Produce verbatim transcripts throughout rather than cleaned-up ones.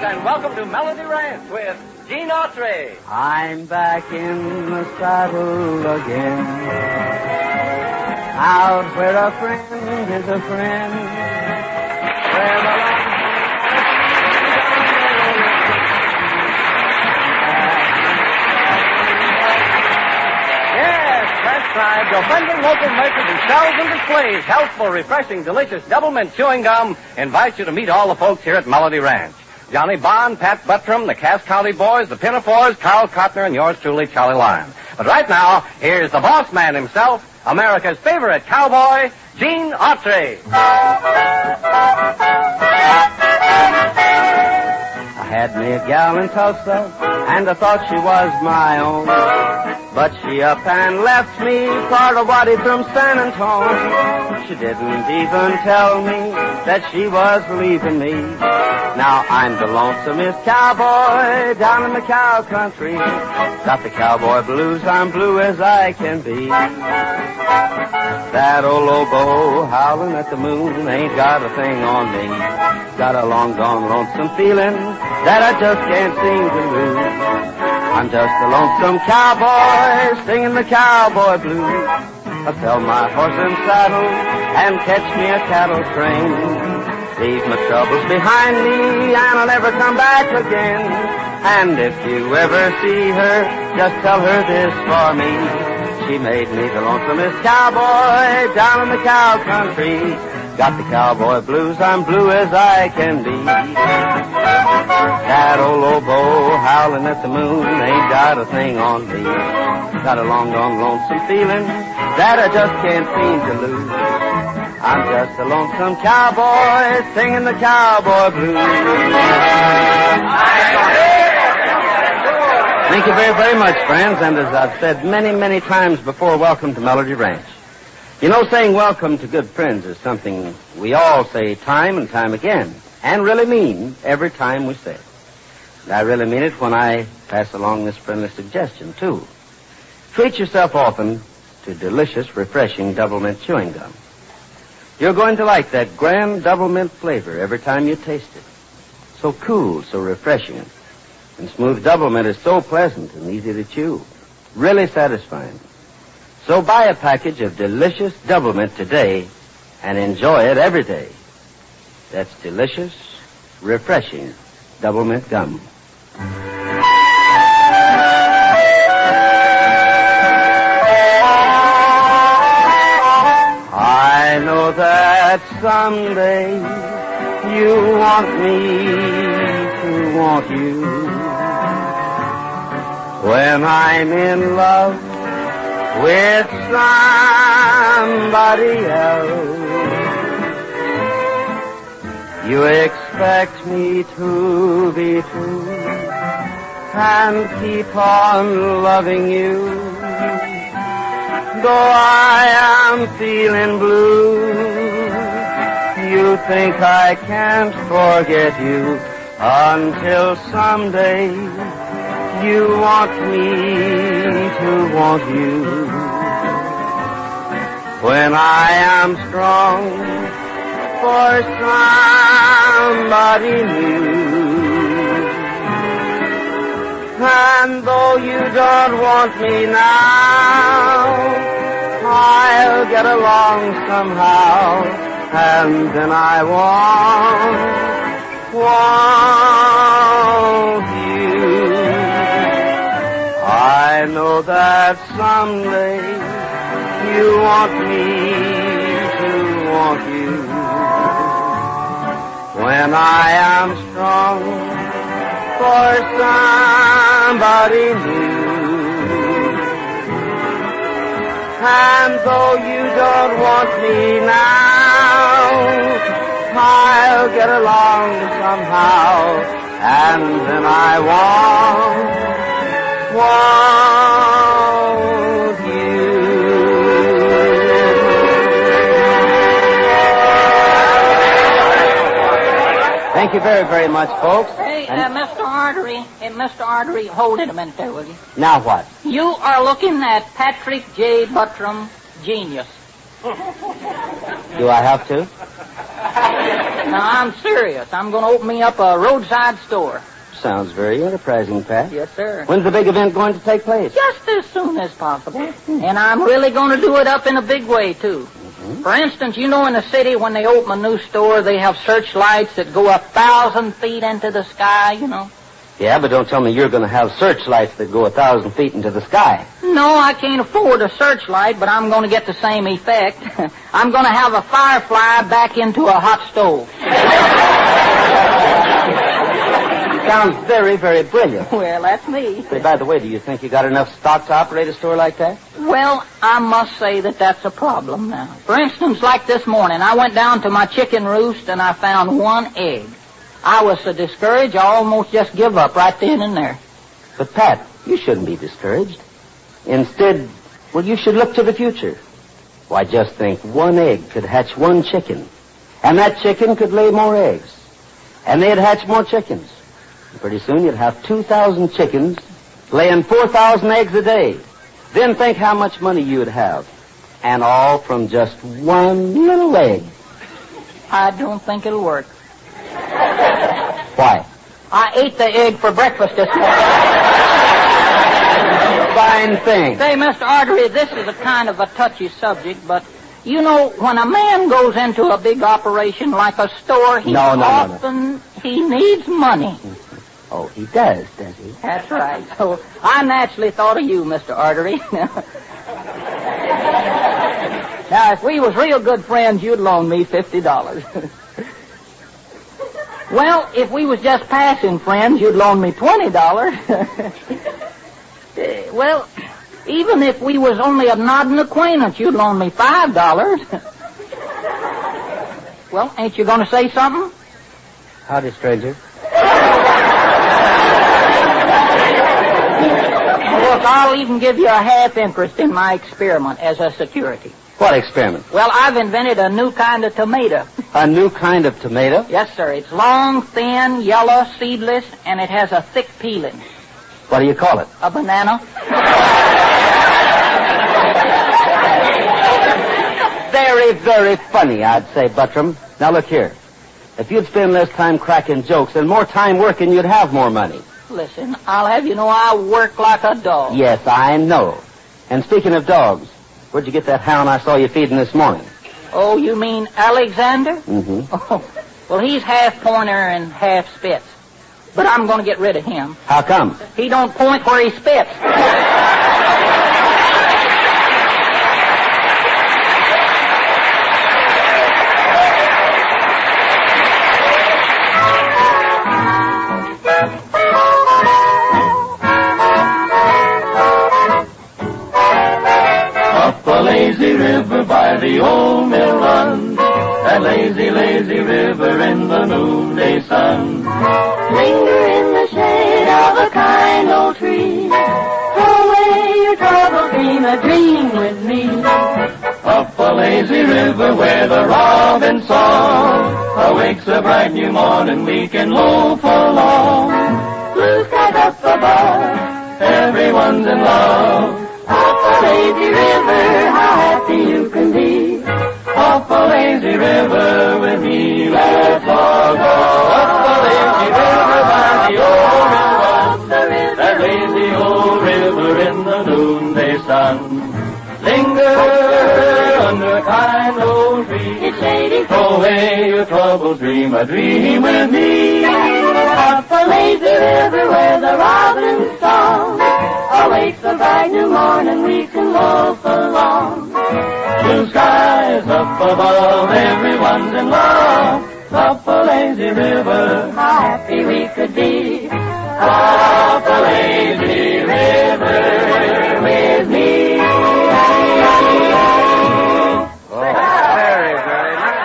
and welcome to Melody Ranch with Gene Autry. I'm back in the saddle again, out where a friend is a friend, where the Yes, that's right. Your friendly local merchant who sells and displays healthful, refreshing, delicious double mint chewing gum invites you to meet all the folks here at Melody Ranch. Johnny Bond, Pat Buttram, the Cass County Boys, the Pinafores, Carl Cotner, and yours truly, Charlie Lyon. But right now, here's the boss man himself, America's favorite cowboy, Gene Autry. I had me a gal in Tulsa, and I thought she was my own. But she up and left me, part of body from San Antone. She didn't even tell me that she was leaving me. Now I'm the lonesomest cowboy down in the cow country. Got the cowboy blues, I'm blue as I can be. That old lobo howling at the moon ain't got a thing on me. Got a long gone lonesome feeling that I just can't seem to lose. I'm just a lonesome cowboy singing the cowboy blues. I sell my horse and saddle and catch me a cattle train. Leave my troubles behind me and I'll never come back again. And if you ever see her, just tell her this for me. She made me the lonesomest cowboy down in the cow country. Got the cowboy blues, I'm blue as I can be. That old lobo howling at the moon ain't got a thing on me. Got a long gone lonesome feeling that I just can't seem to lose. I'm just a lonesome cowboy singing the cowboy blues. Thank you very, very much, friends. And as I've said many, many times before, welcome to Melody Ranch. You know, saying welcome to good friends is something we all say time and time again, and really mean every time we say it. And I really mean it when I pass along this friendly suggestion, too. Treat yourself often to delicious, refreshing double mint chewing gum. You're going to like that grand double mint flavor every time you taste it. So cool, so refreshing. And smooth double mint is so pleasant and easy to chew. Really satisfying. So buy a package of delicious double mint today and enjoy it every day. That's delicious, refreshing double mint gum. I know that someday you want me to want you. When I'm in love with somebody else, you expect me to be true and keep on loving you. Though I am feeling blue, you think I can't forget you until someday you want me to want you. When I am strong for somebody new, and though you don't want me now, I'll get along somehow, and then I won't want you. I know that someday you want me to want you. When I am strong for somebody new, and though you don't want me now, I'll get along somehow, and then I won't want you. Thank you very, very much, folks. Hey, uh, Mister Artery, hey, Mister Artery, hold it a minute there, will you? Now what? You are looking at Patrick J. Buttram, genius. Do I have to? Now, I'm serious. I'm going to open me up a roadside store. Sounds very enterprising, Pat. Yes, sir. When's the big event going to take place? Just as soon as possible. And I'm really going to do it up in a big way, too. Mm-hmm. For instance, you know in the city when they open a new store, they have searchlights that go a thousand feet into the sky, you know? Yeah, but don't tell me you're going to have searchlights that go a thousand feet into the sky. No, I can't afford a searchlight, but I'm going to get the same effect. I'm going to have a firefly back into a hot stove. Sounds very, very brilliant. Well, that's me. Say, by the way, do you think you got enough stock to operate a store like that? Well, I must say that that's a problem now. For instance, like this morning, I went down to my chicken roost and I found one egg. I was so discouraged, I almost just give up right then and there. But, Pat, you shouldn't be discouraged. Instead, well, you should look to the future. Why, just think, one egg could hatch one chicken. And that chicken could lay more eggs. And they'd hatch more chickens. And pretty soon you'd have two thousand chickens laying four thousand eggs a day. Then think how much money you'd have. And all from just one little egg. I don't think it'll work. Why? I ate the egg for breakfast this morning. Fine thing. Say, Mister Artery, this is a kind of a touchy subject, but you know, when a man goes into a big operation like a store, he no, no, often no, no. he needs money. Oh, he does, does he? That's right. So I naturally thought of you, Mister Artery. Now, if we was real good friends, you'd loan me fifty dollars. Well, if we was just passing friends, you'd loan me twenty dollars. Well, even if we was only a nodding acquaintance, you'd loan me five dollars. Well, ain't you going to say something? Howdy, stranger. Look, I'll even give you a half interest in my experiment as a security. What experiment? Well, I've invented a new kind of tomato. A new kind of tomato? Yes, sir. It's long, thin, yellow, seedless, and it has a thick peeling. What do you call it? A banana. Very, very funny, I'd say, Buttram. Now, look here. If you'd spend less time cracking jokes and more time working, you'd have more money. Listen, I'll have you know I work like a dog. Yes, I know. And speaking of dogs, where'd you get that hound I saw you feeding this morning? Oh, you mean Alexander? Mm-hmm. Oh, well, he's half pointer and half spitz. But I'm going to get rid of him. How come? He don't point where he spits. Up a lazy river by the old mill run, that lazy, lazy river in the noonday sun. Linger in the shade of a kind old tree. Throw away your trouble, dream a dream with me. Up a lazy river where the robin song awakes a bright new morning, we can loaf along. Blue skies up above, Everyone's in love. up a lazy river, how happy you can be. Up a lazy river with me, let's all go. Up a lazy river by the old mill run, that lazy old river in the noonday sun. Linger under a kind old tree. It's shady. Throw away your troubles, dream a dream with me. Up a lazy river where the robin's song awakes a bright new morning, we can loaf along. Blue skies up above, everyone's in love. Up a lazy river, How happy we could be. up a lazy river with me. Oh, very, very nice.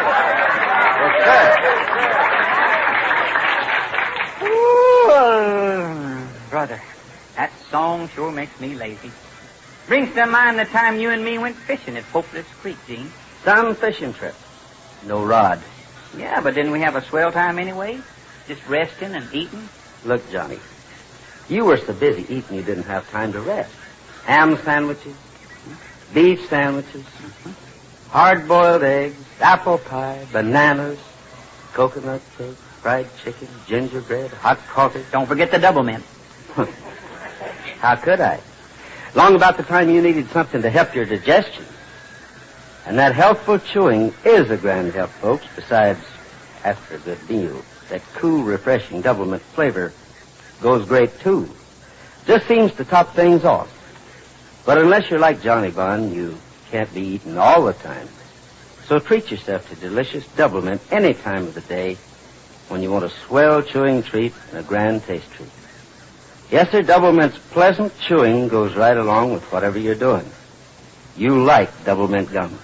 Yes, sir. Ooh, brother, that song sure makes me lazy. Brings to mind the time you and me went fishing at Hopeless Creek, Gene. Some fishing trip. No rod. Yeah, but didn't we have a swell time anyway? Just resting and eating? Look, Johnny, you were so busy eating you didn't have time to rest. Ham sandwiches, beef sandwiches, hard-boiled eggs, apple pie, bananas, coconut cake, fried chicken, gingerbread, hot coffee. Don't forget the double mint. How could I? Long about the time you needed something to help your digestion. And that healthful chewing is a grand help, folks. Besides, after a good meal, that cool, refreshing double mint flavor goes great, too. Just seems to top things off. But unless you're like Johnny Bond, you can't be eating all the time. So treat yourself to delicious double mint any time of the day when you want a swell chewing treat and a grand taste treat. Yes, sir, double mint's pleasant chewing goes right along with whatever you're doing. You like double mint gum.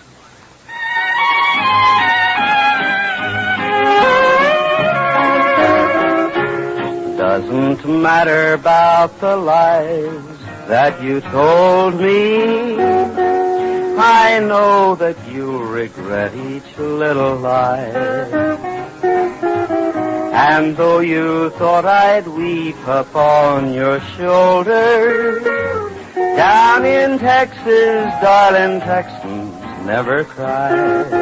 Doesn't matter about the lies that you told me. I know that you'll regret each little lie. And though you thought I'd weep upon your shoulder, down in Texas, darling, Texans never cry.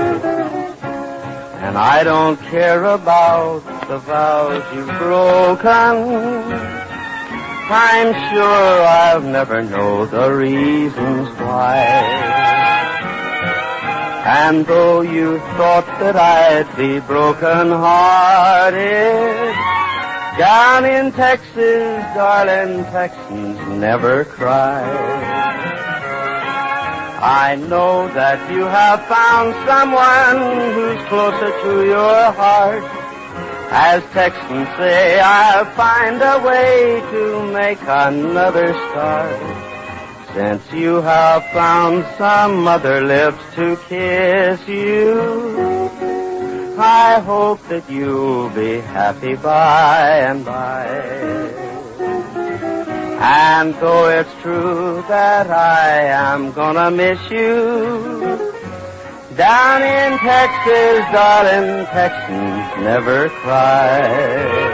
And I don't care about the vows you've broken. I'm sure I'll never know the reasons why. And though you thought that I'd be broken-hearted, down in Texas, darling, Texans never cry. I know that you have found someone who's closer to your heart. As Texans say, I'll find a way to make another start. Since you have found some other lips to kiss you, I hope that you'll be happy by and by. And though it's true that I am gonna miss you, down in Texas, darling, Texans never cry.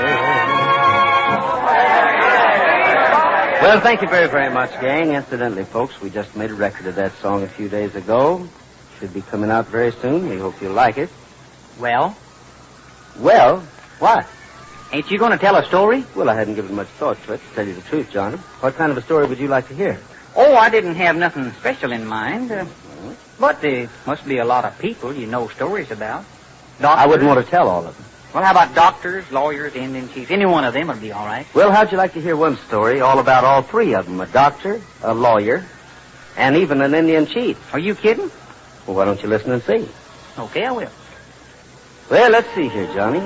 Well, thank you very, very much, gang. Incidentally, folks, we just made a record of that song a few days ago. Should be coming out very soon. We hope you'll like it. Well? Well, what? Ain't you going to tell a story? Well, I hadn't given much thought to it, to tell you the truth, Johnny. What kind of a story would you like to hear? Oh, I didn't have nothing special in mind. Uh, but there must be a lot of people you know stories about. Doctors. I wouldn't want to tell all of them. Well, how about doctors, lawyers, Indian chiefs? Any one of them would be all right. Well, how'd you like to hear one story all about all three of them? A doctor, a lawyer, and even an Indian chief. Are you kidding? Well, why don't you listen and see? Okay, I will. Well, let's see here, Johnny.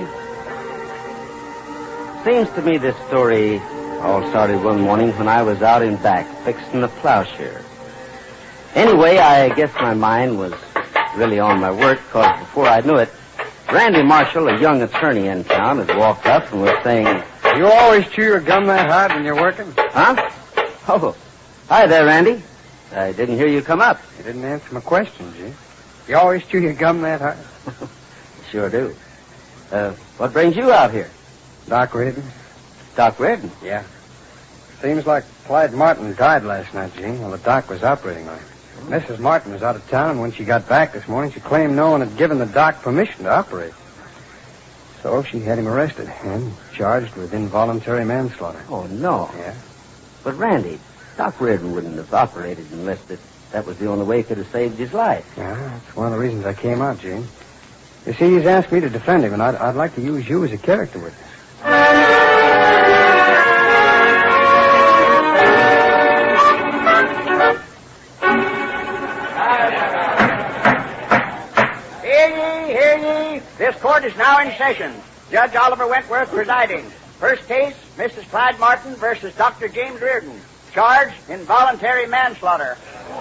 Seems to me this story all started one morning when I was out in back fixing the plowshare. Anyway, I guess my mind was really on my work, because before I knew it, Randy Marshall, a young attorney in town, had walked up and was saying, You always chew your gum that hard when you're working? Huh? Oh, hi there, Randy. I didn't hear you come up. You didn't answer my question, Jim. You always chew your gum that hard? Sure do. Uh, what brings you out here? Doc Reardon? Doc Reardon? Yeah. Seems like Clyde Martin died last night, Gene, while the doc was operating on him. Missus Martin was out of town, and when she got back this morning, she claimed no one had given the doc permission to operate. So she had him arrested and charged with involuntary manslaughter. Oh, no. Yeah. But, Randy, Doc Reardon wouldn't have operated unless that, that was the only way he could have saved his life. Yeah, that's one of the reasons I came out, Gene. You see, he's asked me to defend him, and I'd, I'd like to use you as a character witness. This court is now in session. Judge Oliver Wentworth presiding. First case, Missus Clyde Martin versus Doctor James Reardon. Charge, involuntary manslaughter.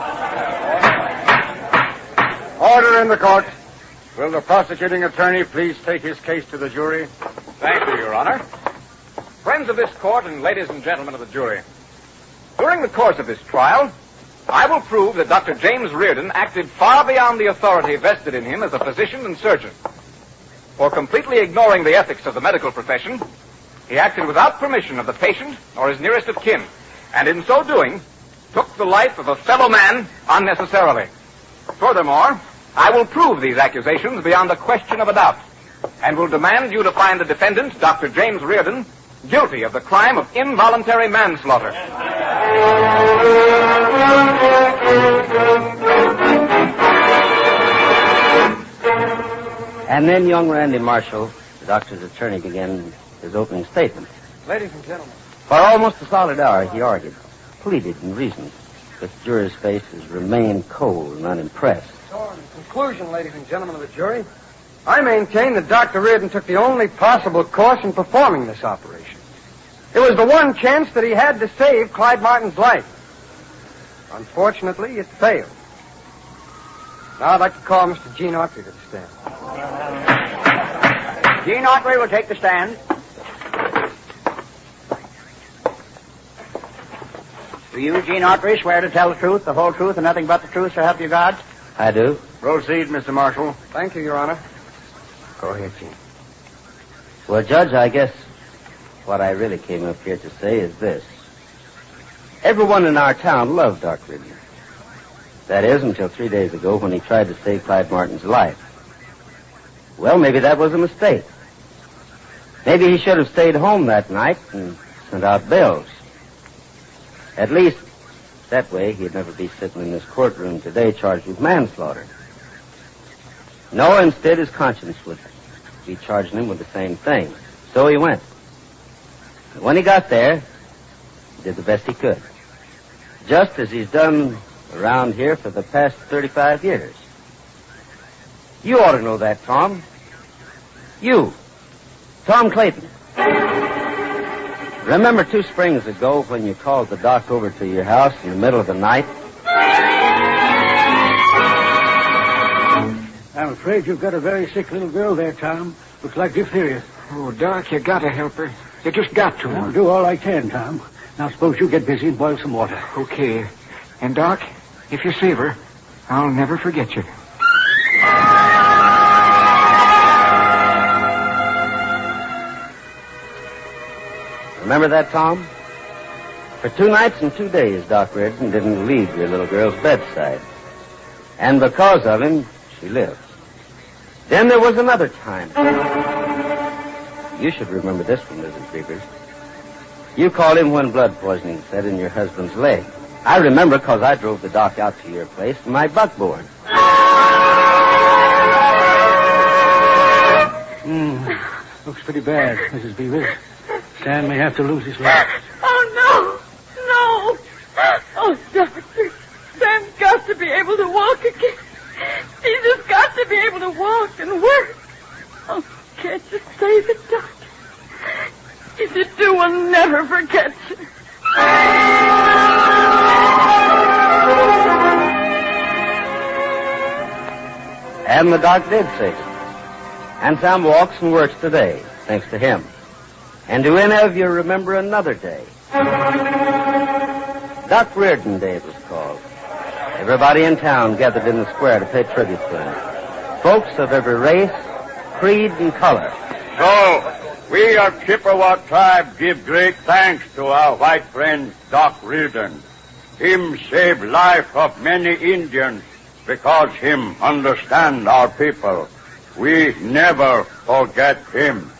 Order in the court. Will the prosecuting attorney please take his case to the jury? Thank you, Your Honor. Friends of this court and ladies and gentlemen of the jury, during the course of this trial, I will prove that Doctor James Reardon acted far beyond the authority vested in him as a physician and surgeon. For completely ignoring the ethics of the medical profession, he acted without permission of the patient or his nearest of kin, and in so doing, took the life of a fellow man unnecessarily. Furthermore, I will prove these accusations beyond a question of a doubt. and will demand you to find the defendant, Doctor James Reardon, guilty of the crime of involuntary manslaughter. And then young Randy Marshall, the doctor's attorney, began his opening statement. Ladies and gentlemen. For almost a solid hour, he argued, pleaded, and reasoned. But the jurors' faces remained cold and unimpressed. So, in conclusion, ladies and gentlemen of the jury, I maintain that Doctor Reardon took the only possible course in performing this operation. It was the one chance that he had to save Clyde Martin's life. Unfortunately, it failed. Now I'd like to call Mister Gene Autry to the stand. Gene Autry will take the stand. Do you, Gene Autry, swear to tell the truth, the whole truth, and nothing but the truth, so help you God? I do. Proceed, Mister Marshall. Thank you, Your Honor. Go ahead, Gene. Well, Judge, I guess what I really came up here to say is this. Everyone in our town loved Doc Reardon. That is, until three days ago when he tried to save Clyde Martin's life. Well, maybe that was a mistake. Maybe he should have stayed home that night and sent out bills. At least, that way he'd never be sitting in this courtroom today charged with manslaughter. No, instead his conscience would be charging him with the same thing. So he went. And when he got there, he did the best he could. Just as he's done around here for the past thirty-five years. You ought to know that, Tom. You, Tom Clayton. Remember two springs ago when you called the doc over to your house in the middle of the night? I'm afraid you've got a very sick little girl there, Tom. Looks like diphtheria. Oh, Doc, you gotta help her. You just got to. I'll do all I can, Tom. Now suppose you get busy and boil some water. Okay. And, Doc, if you save her, I'll never forget you. Remember that, Tom? For two nights and two days, Doc Reardon didn't leave your little girl's bedside. And because of him, she lived. Then there was another time. You should remember this one, Missus Creepers. You called him when blood poisoning set in your husband's leg. I remember because I drove the doc out to your place in my buckboard. Hmm. Looks pretty bad, Missus Beaver. Stan may have to lose his leg. Oh, no. No. Oh, doctor. Sam's got to be able to walk again. He's just got to be able to walk and work. Oh, can't you save it, doctor? If you do, we'll never forget you. And the doc did save it. And Sam walks and works today, thanks to him. And do any of you remember another day? Doc Reardon Day it was called. Everybody in town gathered in the square to pay tribute to him. Folks of every race, creed, and color. So, we of Chippewa tribe give great thanks to our white friend, Doc Reardon. Him saved life of many Indians because him understand our people. We never forget him.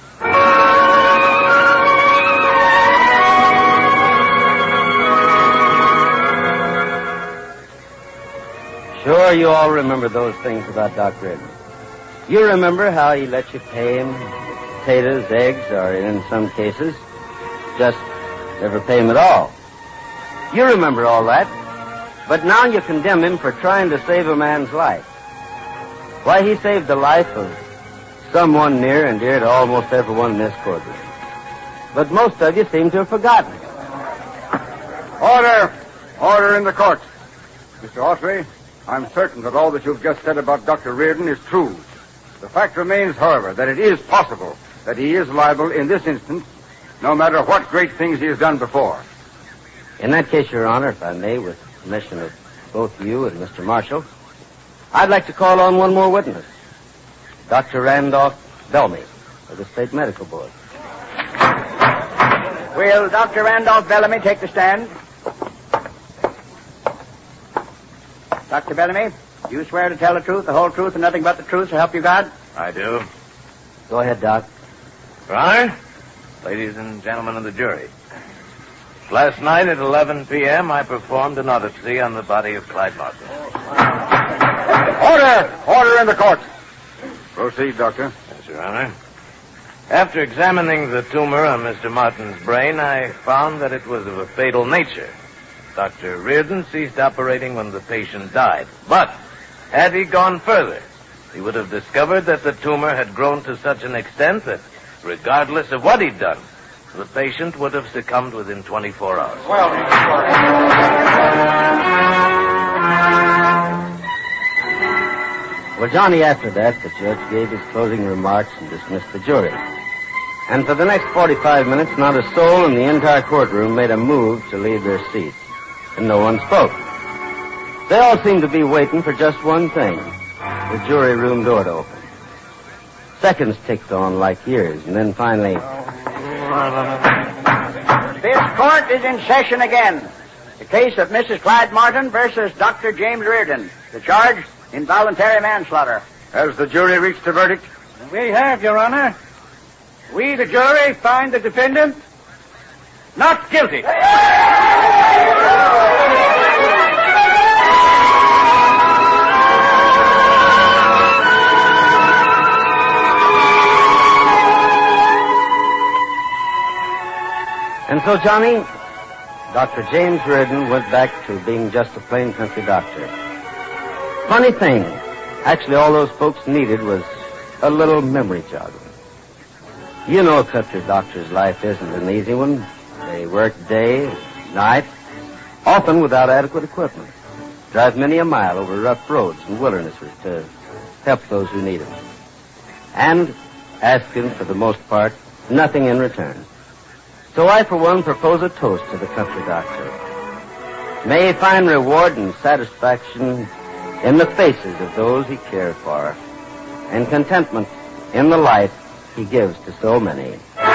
Sure, you all remember those things about Doc Reardon. You remember how he let you pay him potatoes, eggs, or in some cases, just never pay him at all. You remember all that, but now you condemn him for trying to save a man's life. Why, he saved the life of someone near and dear to almost everyone in this courtroom. But most of you seem to have forgotten. Order! Order in the court. Mister Autry, I'm certain that all that you've just said about Doctor Reardon is true. The fact remains, however, that it is possible that he is liable in this instance, no matter what great things he has done before. In that case, Your Honor, if I may, with permission of both you and Mister Marshall, I'd like to call on one more witness, Doctor Randolph Bellamy of the State Medical Board. Will Doctor Randolph Bellamy take the stand? Doctor Bellamy, you swear to tell the truth, the whole truth, and nothing but the truth, so help you God? I do. Go ahead, Doc. Your Honor, ladies and gentlemen of the jury. Last night at eleven p.m., I performed an autopsy on the body of Clyde Martin. Order! Order in the court. Proceed, Doctor. Yes, Your Honor. After examining the tumor on Mister Martin's brain, I found that it was of a fatal nature. Doctor Reardon ceased operating when the patient died. But had he gone further, he would have discovered that the tumor had grown to such an extent that, regardless of what he'd done, the patient would have succumbed within twenty-four hours. Well, Well, Johnny, after that, the judge gave his closing remarks and dismissed the jury. And for the next forty-five minutes, not a soul in the entire courtroom made a move to leave their seats. And no one spoke. They all seemed to be waiting for just one thing, the jury room door to open. Seconds ticked on like years, and then finally... This court is in session again. The case of Missus Clyde Martin versus Doctor James Reardon. The charge, involuntary manslaughter. Has the jury reached a verdict? We have, Your Honor. We, the jury, find the defendant not guilty. And so, Johnny, Doctor James Reardon went back to being just a plain country doctor. Funny thing, actually all those folks needed was a little memory jogging. You know a country doctor's life isn't an easy one. They work day, night, often without adequate equipment. Drive many a mile over rough roads and wildernesses to help those who need them. And asking, for the most part, nothing in return. So I, for one, propose a toast to the country doctor. May he find reward and satisfaction in the faces of those he cares for, and contentment in the life he gives to so many.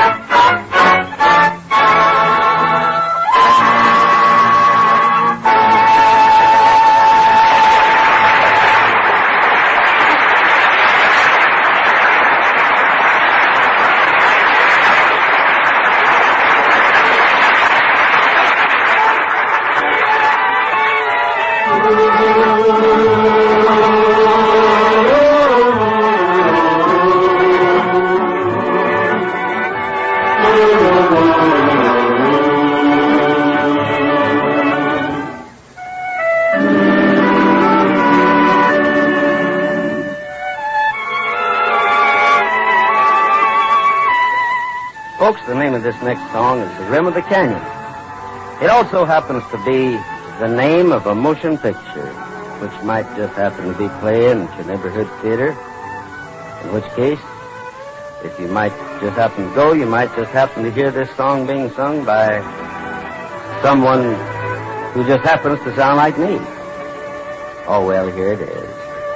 Folks, the name of this next song is The Rim of the Canyon. It also happens to be the name of a motion picture, which might just happen to be playing at your neighborhood theater. In which case, if you might just happen to go, you might just happen to hear this song being sung by someone who just happens to sound like me. Oh, well, here it is.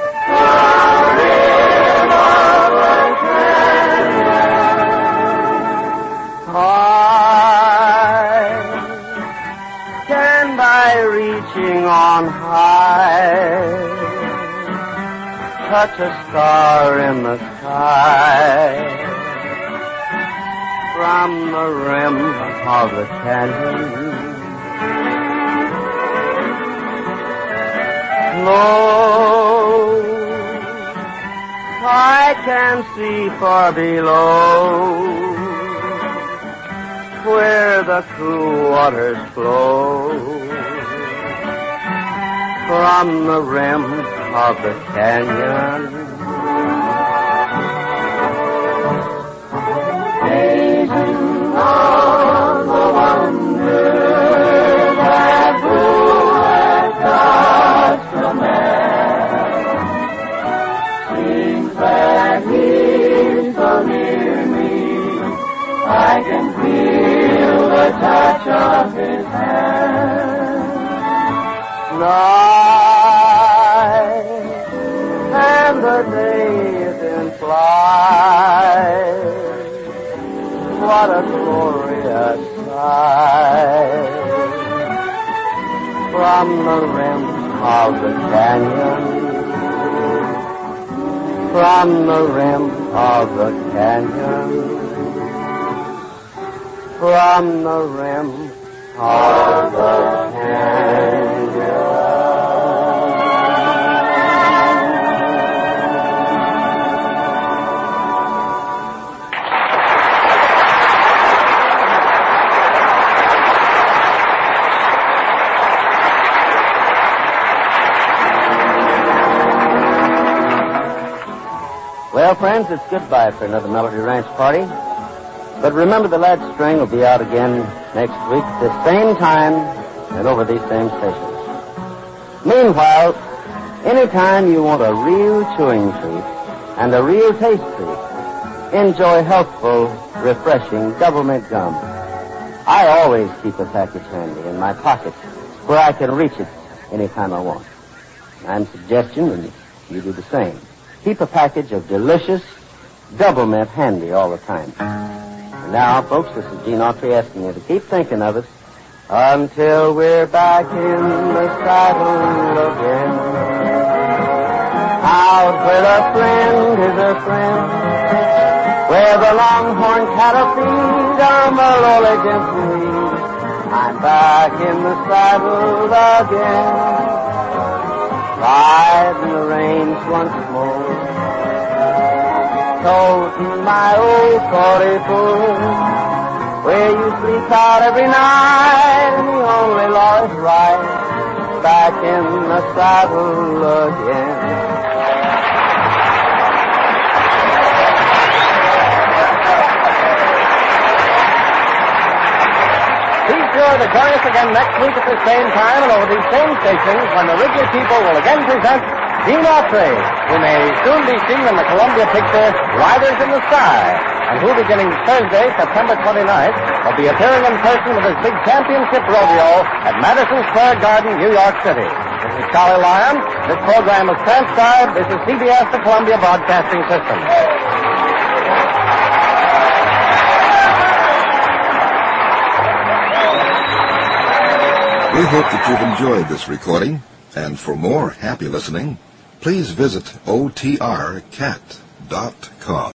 I stand by reaching on high, touch a star in the sky, from the rim of the canyon. Low, I can see far below, where the cool waters flow, from the rim of the canyon. Gazing on the wonder that grew at God's command, seems that He's so near me, I can feel the touch of His hand. Night and the day is in flight. What a glorious sight from the rim of the canyon. from the rim of the canyon, from the rim of the canyon. Well, friends, it's goodbye for another Melody Ranch party. But remember, the Lead String will be out again next week at the same time and over these same stations. Meanwhile, anytime you want a real chewing treat and a real taste treat, enjoy healthful, refreshing double mint gum. I always keep a package handy in my pocket where I can reach it anytime I want. I'm suggesting, and you do the same. Keep a package of delicious double mint handy all the time. And now, folks, this is Gene Autry asking you to keep thinking of us until we're back in the saddle again. Out where a friend is a friend, where the longhorn cattle feed on the lowly gently, I'm back in the saddle again. Riding the range once more, toting my old forty-four, where you sleep out every night, and the only law is right, back in the saddle again. Be sure to join us again next week at the same time and over these same stations when the Wrigley people will again present Gene Autry, who may soon be seen in the Columbia picture Riders in the Sky, and who, beginning Thursday, September twenty-ninth, will be appearing in person with his big championship rodeo at Madison Square Garden, New York City. This is Charlie Lyon. This program is transcribed. This is C B S, the Columbia Broadcasting System. We hope that you've enjoyed this recording, and for more happy listening, please visit O T R cat dot com.